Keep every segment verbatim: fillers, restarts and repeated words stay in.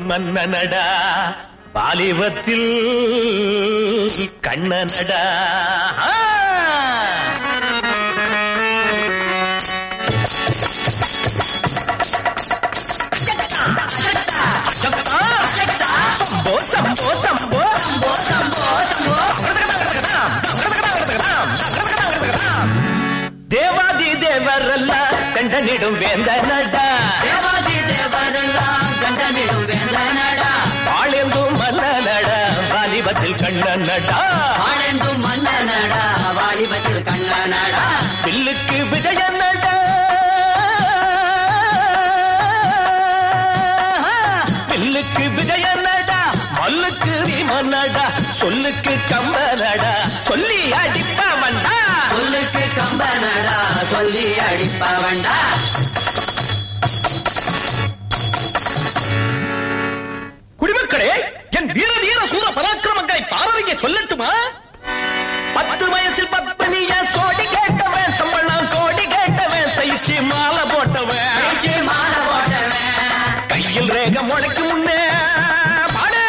மன்னனடா வாலிபத்தில் கண்ணனடா. சம்போ சம்போ சம்போ சம்போ சம்போ சம்போ தேவாதி தேவரல்ல கண்டனிடும் வேந்தனடா. தேவாதி தேவரெல்லாம் கண்டனிடும் வேந்தனடா. ஆளெந்தும் மன்னனடா வாலிபத்தில் கண்ணனடா. ஆளெந்தும் மன்னனடா வாலிபத்தில் கண்ணனடா. வில்லுக்கு விஜயனடா வில்லுக்கு விஜயனடா மல்லுக்கு ரீமனடா சொல்லுக்கு கம்பனடா சொல்லி அடிப்பவன்டா. சொல்லுக்கு கம்பனடா சொல்லி அடிப்பவன்டா. குடிமக்களே, என் வீர வீர சூர பராக்கிரமங்களை பாரதிய சொல்லட்டுமா? பத்து வயசில் பத்மனிய சோடி கேட்டவன், சம்பளம் கோடி கேட்டவன், சயிச்சு மாலை போட்டவன், சயிச்சு மாலை போட்டவன், கையில் ரேக முளைக்கு முன்னே பாடு,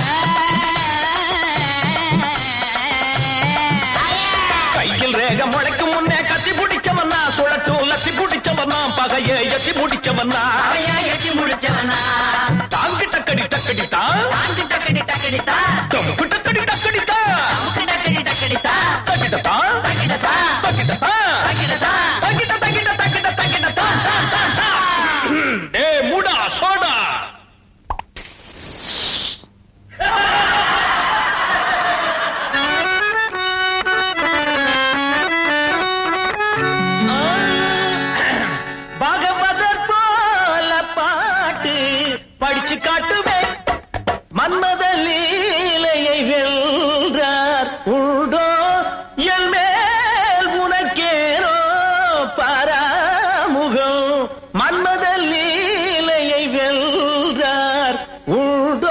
கையில் ரேக முளைக்கு முன்னே கத்தி பிடிச்சவனா, சுழட்டும் லத்தி பிடிச்சவனா, பகையை எத்தி முடிச்சவனா, பகையை எத்தி முடிச்சவனா, தாங்கி டக்கடி டக்கடித்தா, தாங்கி டக்கடி டக்கடித்தா, தமுக்கு டக்கடி டக்கடித்தா, தமுக்கு டக்கடி டக்கடித்தா, தக்கிட்டதா தக்கிட்டதா தக்கிட்டதா தக்கிட்டதா தக்கிட்ட தக்கிட்ட தக்கிட்ட தக்கிட்ட தா தா தா தா. டேய் மூடா சோடா. பாகவதர் போல பாட்டு படிச்சு காட்டுவேன், மன்மத லீலையை வென்றார் உண்டோ எல் மேல் உனக்கேனோ பராமுகம், மன்மத லீலையை வென்றார் உண்டோ.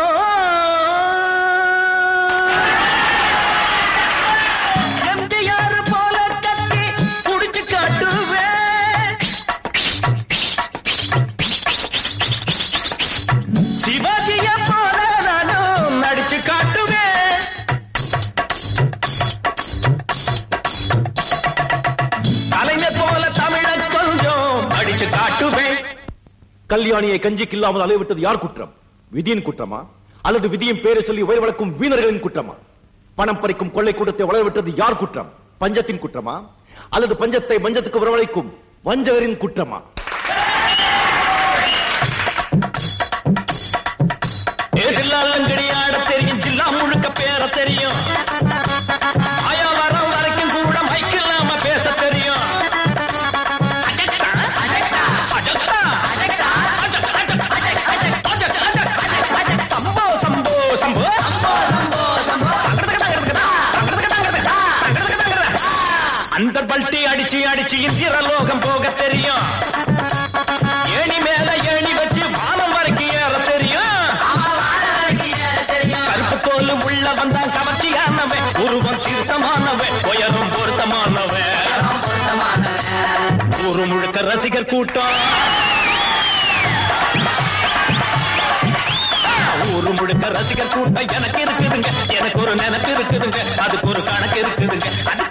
எம்ஜிஆர் போல கத்தி புடிச்சு காட்டுவேன், சிவாஜிய போல நானும் நடிச்சு காட்டுவேன், கலைஞர் போல தமிழ கொஞ்சம் அடிச்சு காட்டுவேன். கல்யாணியை கஞ்சிக்கு இல்லாமல் அலைவிட்டது யார் குற்றம்? விதியின் குற்றமா அல்லது விதியின் பேரை சொல்லி உயிர் வளர்க்கும் வீணர்களின் குற்றமா? பணம் பறிக்கும் கொள்ளை கூட்டத்தை வளர்விட்டது யார் குற்றம்? பஞ்சத்தின் குற்றமா அல்லது பஞ்சத்தை பஞ்சத்துக்கு வரவழைக்கும் வஞ்சகரின் குற்றமா? ஏதில்லாலங்கடி ஆட தெரியும், ஜில்லா முழுக்க பேர தெரியும், ஆயா வரம் வரைக்கும் கூட மைக்கில்லாம பேச தெரியும். அஜக்தா, அஜக்தா, அஜக்தா, அஜக்தா, அஜக், அஜக், அஜக், அஜக், அஜக், அஜக், அஜக், அஜக். சம்போ சம்போ சம்போ சம்போ சம்போ சம்போ அந்த பல்ட்டி அடிச்சு அடிச்சு இந்திர லோகம் போக தெரியும், ஏணி மேல ஏணி வச்சு வானம் வரைக்கும் ஏற தெரியும், கருப்பு தோல் உள்ள வந்தான் கவர்ச்சியானவன், உருவம் தீர்த்தமானவன், உயரும் பொருத்தமானவன், ஊரு முழுக்க ரசிகர் கூட்டம், ஊரு முழுக்க ரசிகர் கூட்டம் எனக்கு இருக்குதுங்க, எனக்கு ஒரு நினைப்பு இருக்குதுங்க, அதுக்கு ஒரு கணக்கு இருக்குதுங்க, அது